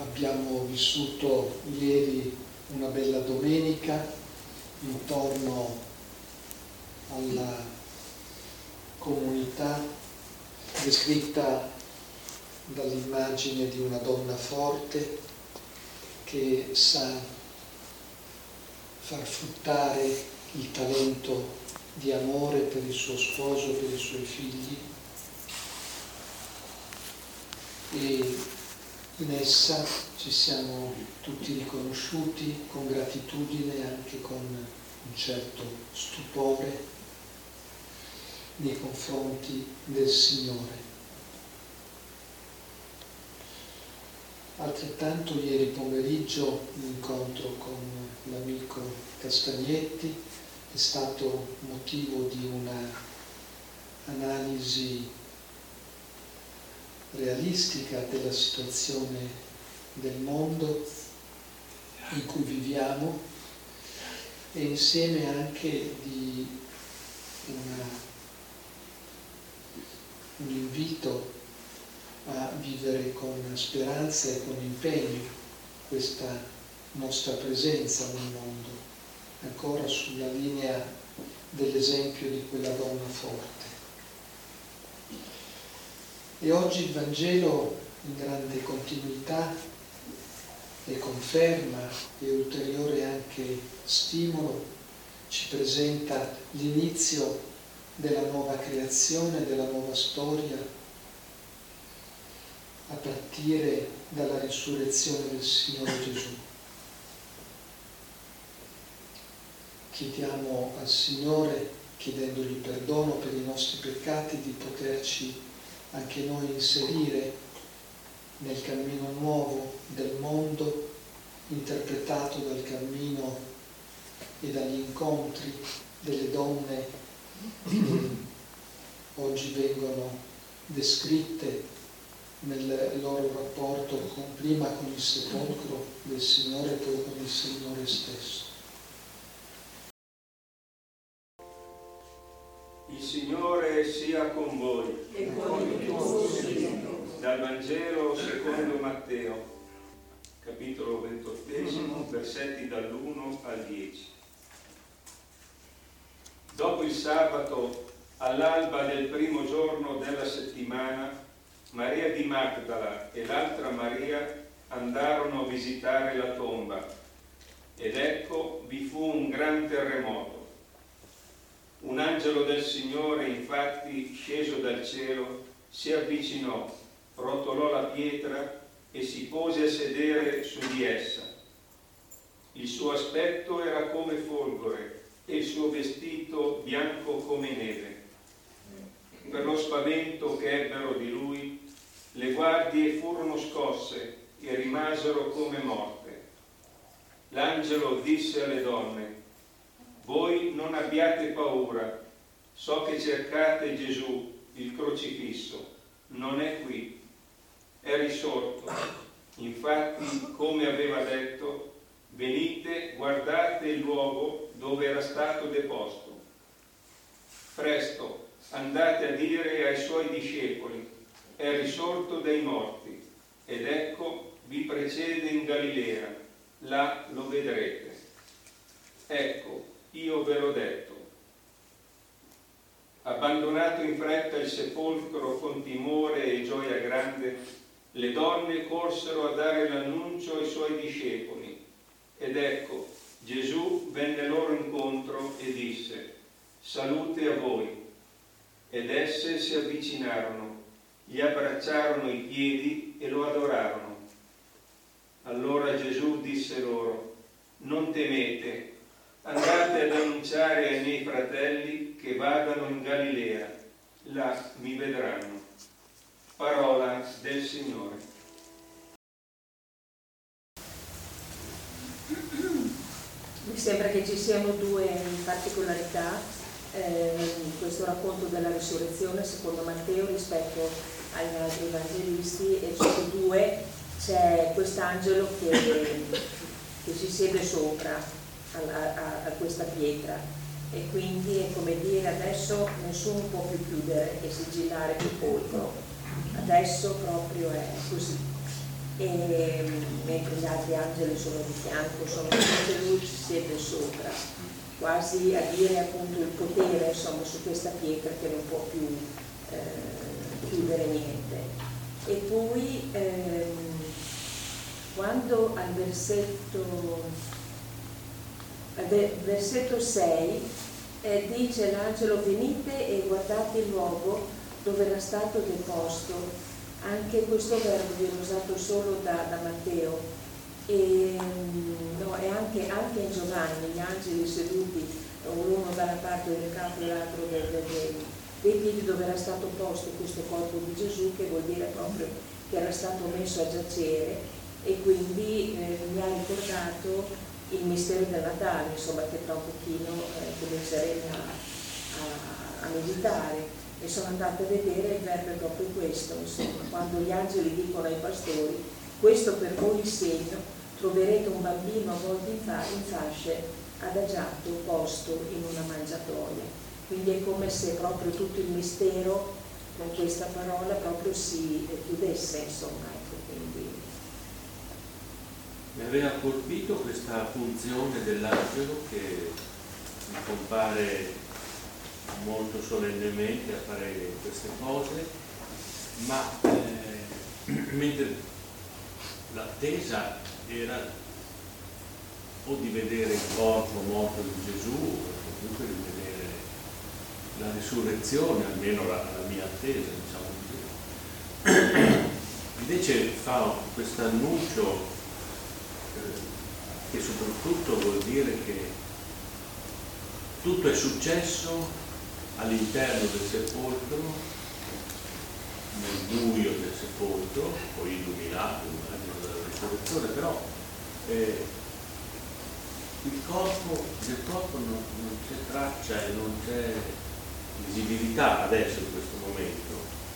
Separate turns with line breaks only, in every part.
Abbiamo vissuto ieri una bella domenica intorno alla comunità descritta dall'immagine di una donna forte che sa far fruttare il talento di amore per il suo sposo e per i suoi figli, e in essa ci siamo tutti riconosciuti con gratitudine e anche con un certo stupore nei confronti del Signore. Altrettanto ieri pomeriggio l'incontro con l'amico Castagnetti è stato motivo di una analisi realistica della situazione del mondo in cui viviamo e insieme anche di un invito a vivere con speranza e con impegno questa nostra presenza nel mondo, ancora sulla linea dell'esempio di quella donna forte. E oggi il Vangelo, in grande continuità e conferma e ulteriore anche stimolo, ci presenta l'inizio della nuova creazione, della nuova storia, a partire dalla risurrezione del Signore Gesù. Chiediamo al Signore, chiedendogli perdono per i nostri peccati, di poterci anche noi inserire nel cammino nuovo del mondo, interpretato dal cammino e dagli incontri delle donne che oggi vengono descritte nel loro rapporto prima con il sepolcro del Signore e poi con il Signore stesso.
Il Signore sia con voi.
E con il tuo spirito.
Dal Vangelo secondo Matteo, capitolo 28, versetti dall'1 al 10. Dopo il sabato, all'alba del primo giorno della settimana, Maria di Magdala e l'altra Maria andarono a visitare la tomba, ed ecco vi fu un gran terremoto. Un angelo del Signore, infatti, sceso dal cielo, si avvicinò, rotolò la pietra e si pose a sedere su di essa. Il suo aspetto era come folgore e il suo vestito bianco come neve. Per lo spavento che ebbero di lui, le guardie furono scosse e rimasero come morte. L'angelo disse alle donne: voi non abbiate paura, so che cercate Gesù, il crocifisso, non è qui, è risorto. Infatti, come aveva detto, venite, guardate il luogo dove era stato deposto. Presto, andate a dire ai suoi discepoli: è risorto dai morti, ed ecco vi precede in Galilea, là lo vedrete. Ecco, io ve l'ho detto. Abbandonato in fretta il sepolcro con timore e gioia grande, le donne corsero a dare l'annuncio ai suoi discepoli, ed ecco, Gesù venne loro incontro e disse: salute a voi. Ed esse si avvicinarono, gli abbracciarono i piedi e lo adorarono. Allora Gesù disse loro: non temete, andate ad annunciare ai miei fratelli che vadano in Galilea, là mi vedranno. Parola del Signore.
Mi sembra che ci siano due particolarità in questo racconto della risurrezione secondo Matteo rispetto agli altri evangelisti, e tutti e due c'è quest'angelo che si siede sopra a questa pietra, e quindi è come dire: adesso nessuno può più chiudere e sigillare il sepolcro, adesso proprio è così. mentre gli altri angeli sono di fianco, sono tutte luci, siete sopra, quasi a dire appunto il potere insomma su questa pietra che non può più chiudere niente. E poi quando al versetto 6 dice l'angelo: venite e guardate il luogo dove era stato deposto. Anche questo verbo viene usato solo da Matteo e anche in Giovanni, gli angeli seduti uno dalla parte del capo e l'altro dei piedi dove era stato posto questo corpo di Gesù, che vuol dire proprio che era stato messo a giacere, e quindi mi ha ricordato il mistero del Natale, insomma, che tra un pochino cominceremo a meditare. E sono andata a vedere, il verbo è proprio questo, insomma, quando gli angeli dicono ai pastori: questo per voi il segno, troverete un bambino avvolto in fasce, adagiato, posto in una mangiatoia. Quindi è come se proprio tutto il mistero con questa parola proprio si chiudesse, insomma, ecco, quindi.
Mi aveva colpito questa funzione dell'angelo che mi compare molto solennemente a fare queste cose, ma mentre l'attesa era o di vedere il corpo morto di Gesù o comunque di vedere la risurrezione, almeno la mia attesa, diciamo così. Invece fa questo annuncio che soprattutto vuol dire che tutto è successo all'interno del sepolcro, nel buio del sepolcro, poi illuminato, immagino, dalla risurrezione, però del corpo non c'è traccia e non c'è visibilità adesso in questo momento.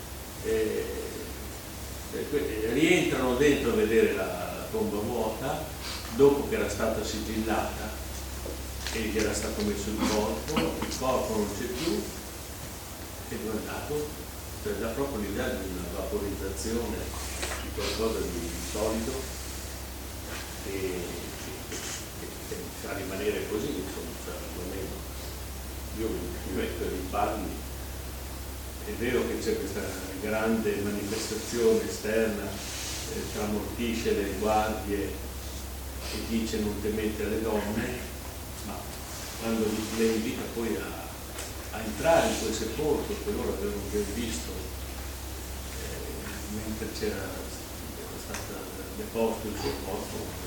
Rientrano dentro a vedere la tomba vuota dopo che era stata sigillata e gli era stato messo il corpo non c'è più, e guardato, dà proprio l'idea di una vaporizzazione di qualcosa di solido e fa rimanere così, insomma, cioè, almeno io mi metto nei panni. È vero che c'è questa grande manifestazione esterna, tramortisce le guardie e dice non temete le donne, ma quando le invita poi a entrare in quel sepolcro che loro avevano ben visto mentre c'era stato deposto il suo corpo,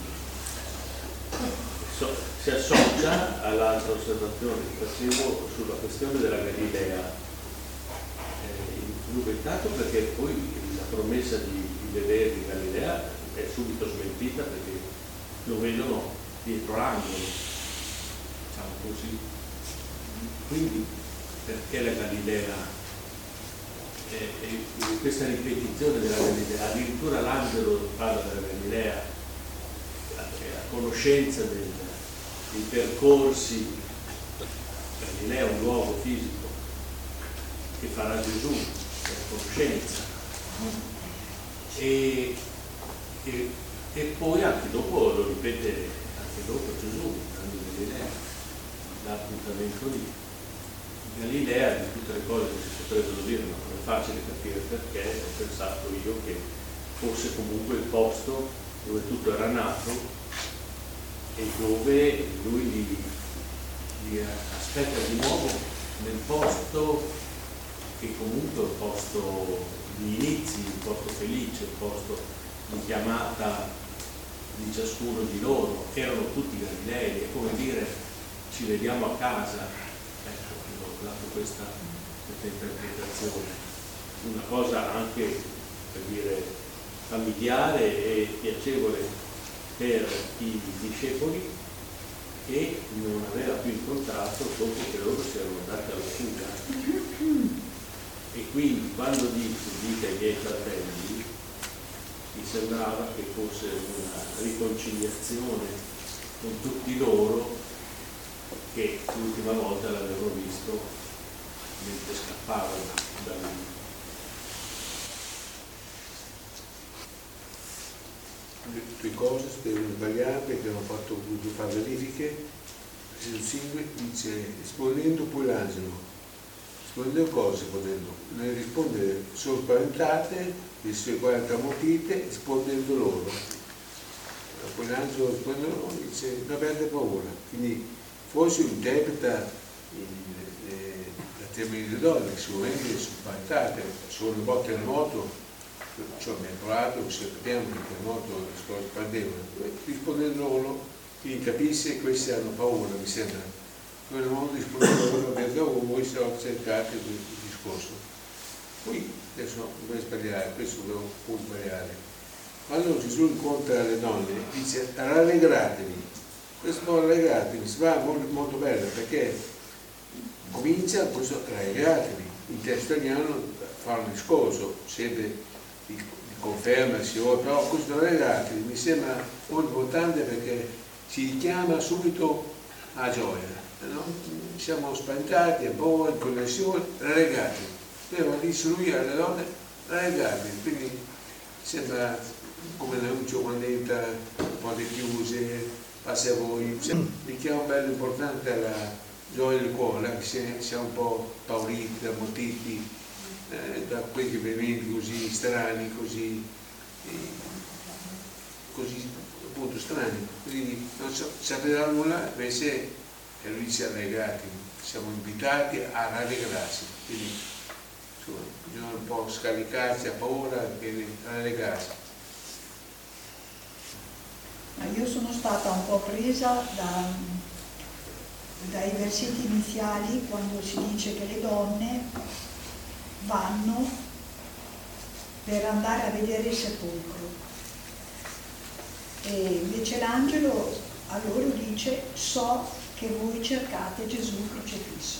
si associa all'altra osservazione che facevo sulla questione della Galilea, intanto perché poi la promessa di vedere in Galilea è subito smentita perché lo vedono dietro l'angolo, diciamo così. Quindi perché la Galilea questa ripetizione della Galilea, addirittura l'angelo parla della Galilea a conoscenza dei percorsi. Galilea è un luogo fisico che farà Gesù, la conoscenza, e poi anche dopo lo ripete, anche dopo Gesù andando in Galilea, l'appuntamento lì. Galilea, di tutte le cose che si potrebbero dire, ma non è facile capire perché, ho pensato io che fosse comunque il posto dove tutto era nato e dove lui li aspetta di nuovo nel posto che comunque è un posto di inizi, un posto felice, un posto di chiamata di ciascuno di loro. Erano tutti Galilei, è come dire ci vediamo a casa. Ecco, ho dato questa interpretazione, una cosa anche per dire familiare e piacevole per i discepoli che non aveva più incontrato dopo che loro si erano andati alla fuga. E quindi quando dite ai miei fratelli, mi sembrava che fosse una riconciliazione con tutti loro che l'ultima volta l'avevano visto mentre scappavano da lui.
le tue cose devono sbagliare perché hanno voluto fare verifiche. Versetto 5 dice, rispondendo poi l'angelo, rispondendo cosa? Rispondendo, nel rispondere sono spaventate, le sue 40 motite, rispondendo loro. Poi l'angelo risponde loro, dice, non abbiate paura. Quindi forse interpreta la termine delle donne, che sicuramente sono spaventate, solo un po' terremoto, cioè mi ha provato, sappiamo che il terremoto è spandevole, rispondendo loro, quindi capisce che questi hanno paura, mi sembra. In quel modo rispondendo loro, perché voi siamo cercati il discorso. Poi, adesso non voglio sbagliare, questo devo poi sbagliare. Quando Gesù incontra le donne, dice rallegratevi. Questo rallegratevi si va molto, molto bello, perché comincia questo rallegratevi. In testo italiano fa un discorso, sempre di conferma, però questo rallegratevi mi sembra molto importante perché ci richiama subito a gioia. No? Siamo spaventati, a paura, in connessione, rallegratevi. Però dice lui alle donne, rallegratevi. Quindi sembra come l'annuncio quando entra un po' di chiuse, passa a voi, richiama bello importante alla gioia del cuore, anche se siamo un po' pauriti, ammutiti da quegli eventi così strani, così appunto strani, quindi non sapere nulla, invece lui dice rallegrati, siamo invitati a rallegrarsi, quindi insomma, bisogna un po' scaricarsi a paura e rallegrarsi.
Io sono stata un po' presa dai versetti iniziali quando si dice che le donne vanno per andare a vedere il sepolcro e invece l'angelo a loro dice so che voi cercate Gesù crocifisso.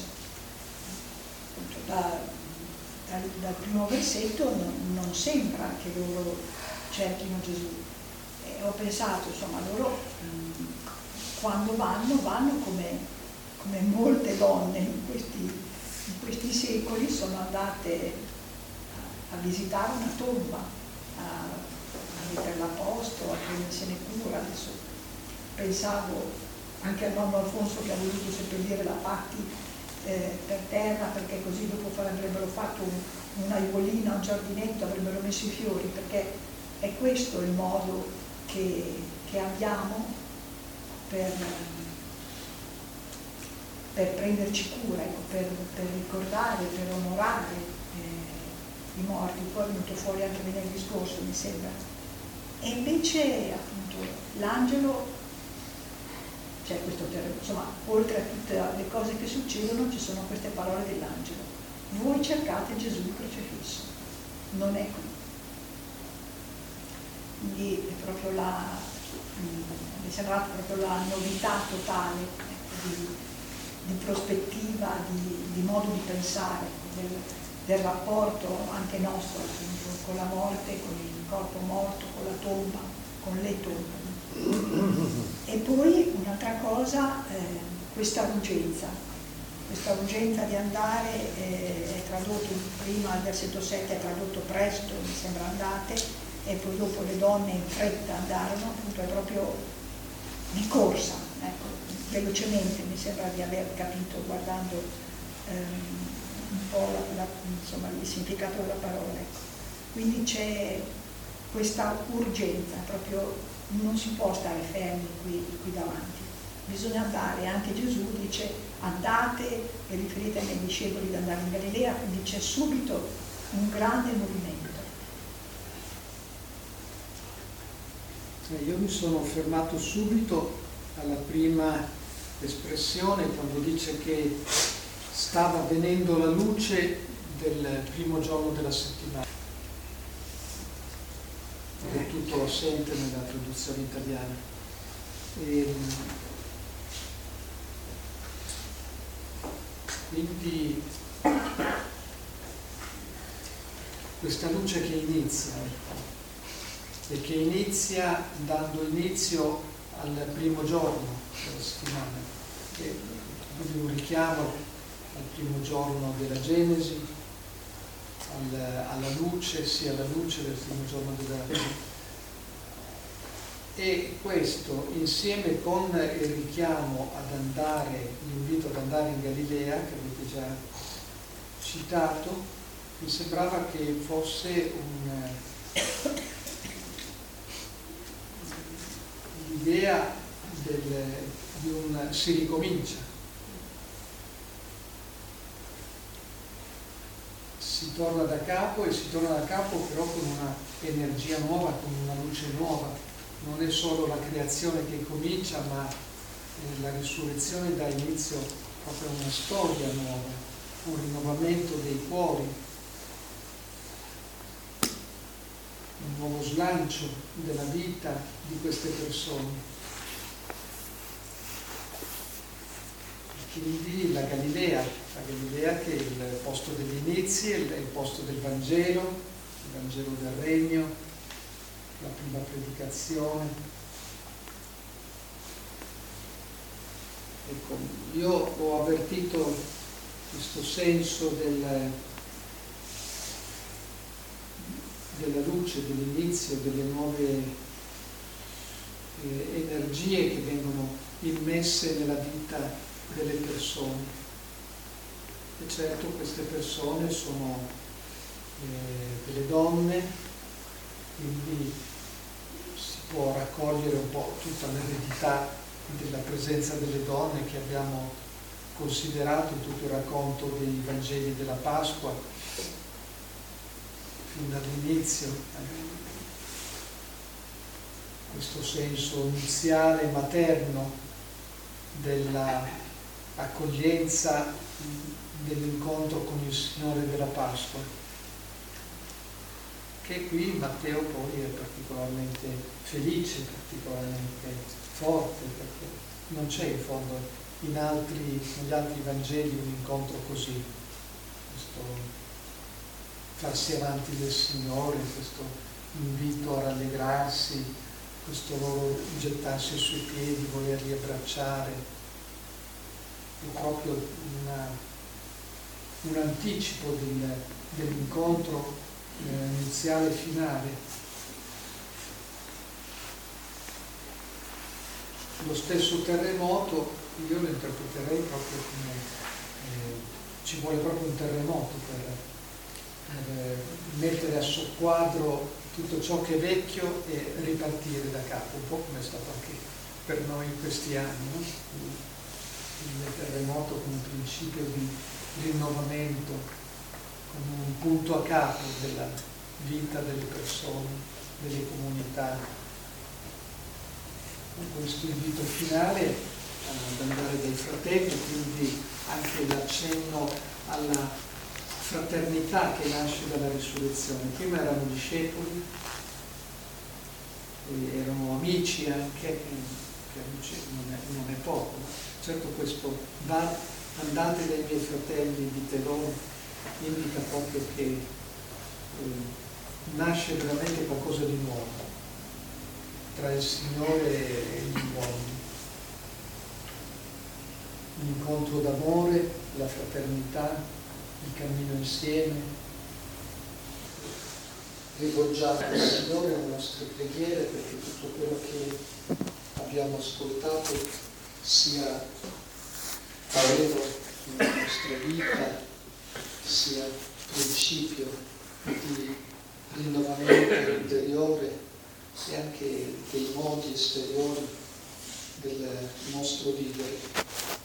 Dal primo versetto non sembra che loro cerchino Gesù. Ho pensato, insomma, loro quando vanno come molte donne in questi secoli sono andate a visitare una tomba, a metterla a posto, a prendersene cura. Adesso pensavo anche al nonno Alfonso che ha voluto seppellire la Patti per terra perché così dopo avrebbero fatto una aiuolina, un giardinetto, avrebbero messo i fiori, perché è questo il modo che abbiamo per prenderci cura, ecco, per ricordare, per onorare i morti. Poi è venuto fuori anche venerdì scorso, mi sembra. E invece appunto l'angelo, cioè questo, insomma, oltre a tutte le cose che succedono ci sono queste parole dell'angelo: voi cercate Gesù crocifisso, non è qui. Quindi è proprio mi è sembrata proprio la novità totale, ecco, di prospettiva, di modo di pensare, del rapporto anche nostro appunto, con la morte, con il corpo morto, con la tomba, con le tombe. E poi un'altra cosa, questa urgenza di andare, è tradotto prima al versetto 7, è tradotto presto, mi sembra andate, e poi dopo le donne in fretta andarono, appunto è proprio di corsa, ecco, velocemente mi sembra di aver capito guardando un po' insomma, il significato della parola, ecco. Quindi c'è questa urgenza, proprio non si può stare fermi qui davanti, bisogna andare. Anche Gesù dice andate e riferite ai miei discepoli di andare in Galilea, quindi c'è subito un grande movimento.
Io mi sono fermato subito alla prima espressione quando dice che stava venendo la luce del primo giorno della settimana. È tutto assente nella traduzione italiana. Quindi questa luce che inizia e che inizia dando inizio al primo giorno della settimana, che quindi un richiamo al primo giorno della Genesi, alla luce, sia alla luce del primo giorno E questo, insieme con il richiamo ad andare, l'invito ad andare in Galilea, che avete già citato, mi sembrava che fosse l'idea di un si ricomincia. Si torna da capo, e si torna da capo però con una energia nuova, con una luce nuova. Non è solo la creazione che comincia, ma la risurrezione dà inizio proprio a una storia nuova, un rinnovamento dei cuori, un nuovo slancio della vita di queste persone. Quindi la Galilea che è il posto degli inizi, è il posto del Vangelo, il Vangelo del Regno, la prima predicazione. Ecco, io ho avvertito questo senso della luce, dell'inizio, delle nuove energie che vengono immesse nella vita delle persone. E certo queste persone sono delle donne, quindi si può raccogliere un po' tutta l'eredità della presenza delle donne che abbiamo considerato in tutto il racconto dei Vangeli della Pasqua fin dall'inizio. Questo senso iniziale materno dell'accoglienza, dell'incontro con il Signore della Pasqua, che qui Matteo poi è particolarmente felice, particolarmente forte, perché non c'è in fondo negli altri Vangeli un incontro così, questo farsi avanti del Signore, questo invito a rallegrarsi, questo loro gettarsi ai suoi piedi, volerli abbracciare, è proprio un anticipo dell'incontro iniziale e finale. Lo stesso terremoto io lo interpreterei proprio come ci vuole proprio un terremoto per mettere a soqquadro tutto ciò che è vecchio e ripartire da capo, un po' come è stato anche per noi in questi anni, no? Il terremoto come principio di rinnovamento, come un punto a capo della vita delle persone, delle comunità. Con questo invito finale ad andare dai fratelli, quindi anche l'accenno alla fraternità che nasce dalla risurrezione. Prima erano discepoli, erano amici anche, che amici non è poco. Certo questo andate dai miei fratelli, dite loro, indica proprio che nasce veramente qualcosa di nuovo tra il Signore e gli uomini. Un incontro d'amore, la fraternità, il cammino insieme. Rivolgiamo al Signore le nostre preghiere perché tutto quello che abbiamo ascoltato sia vero nella nostra vita, sia principio di rinnovamento interiore e anche dei modi esteriori del nostro vivere.